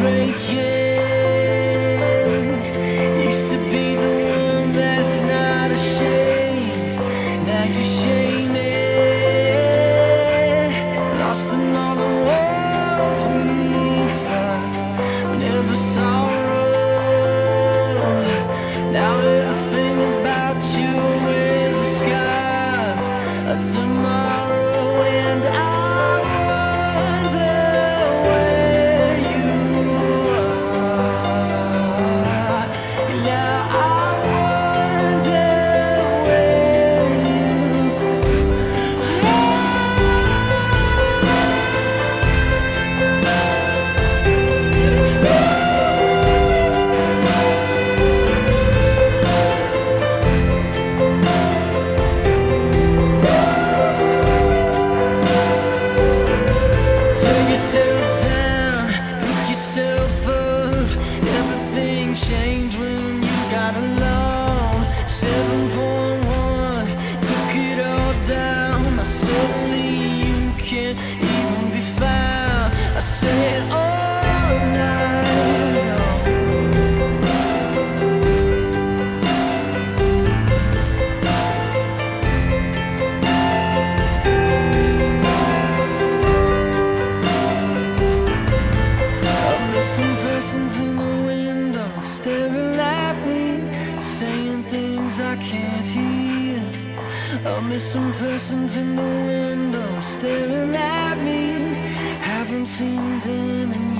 breaking. Used to be the one that's not ashamed. Now you shame it. Lost in all the walls we fought. We never sorrow. Now everything about you is the scars of tomorrow, and I wonder where you are. Now I wonder where you turn yourself down, pick yourself up. Everything changed when you got alone. 7.1 took it all down. Now suddenly you can't even be found. I said all night long. A missing person's in the window, staring at me, saying things I can't hear. A missing person's in the window, staring at me, haven't seen them in